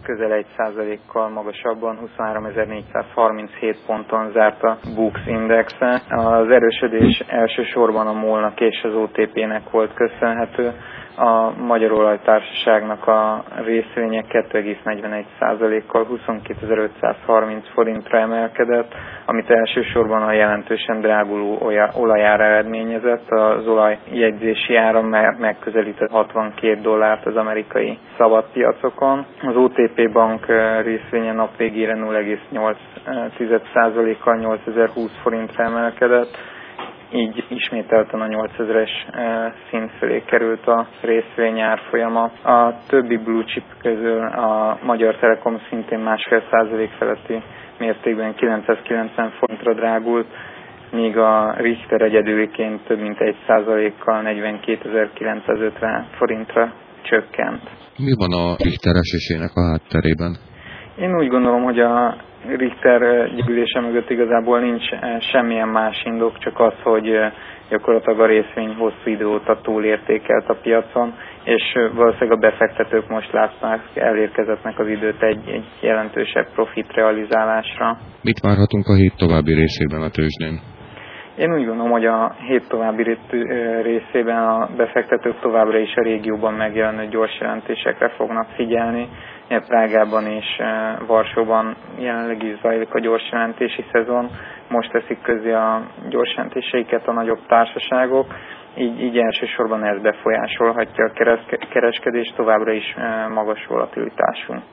közel 1%-kal magasabban 23.437 ponton zárt a Bux indexe. Az erősödés elsősorban a MOL-nak és az OTP-nek volt köszönhető. A Magyar Olajtársaságnak a részvénye 2,41%-kal 22.530 forintra emelkedett, amit elsősorban a jelentősen dráguló olajára eredményezett. Az olajjegyzési ára megközelített $62 az amerikai szabadpiacokon. Az OTP bank részvénye napvégére 0,8%-kal 8020 forintra emelkedett. Így ismételten a 8000-es szint fölé került a részvény árfolyama. A többi blue chip közül a Magyar Telekom szintén 1,5% feletti mértékben 990 forintra drágult, míg a Richter egyedüliként több mint 1%-kal 42.950 forintra csökkent. Mi van a Richter esésének a hátterében? Én úgy gondolom, hogy a Richter gyűlése mögött igazából nincs semmilyen más indok, csak az, hogy gyakorlatilag a részvény hosszú idő óta túlértékelt a piacon, és valószínűleg a befektetők most látnak, elérkezettnek az időt egy jelentősebb profit realizálásra. Mit várhatunk a hét további részében a tőzsdén? Én úgy gondolom, hogy a hét további részében a befektetők továbbra is a régióban megjelenő gyors jelentésekre fognak figyelni. Prágában és Varsóban jelenleg is zajlik a gyors jelentési szezon. Most teszik közé a gyors jelentéseiket a nagyobb társaságok, így elsősorban ez befolyásolhatja a kereskedést, továbbra is magas volatilitású.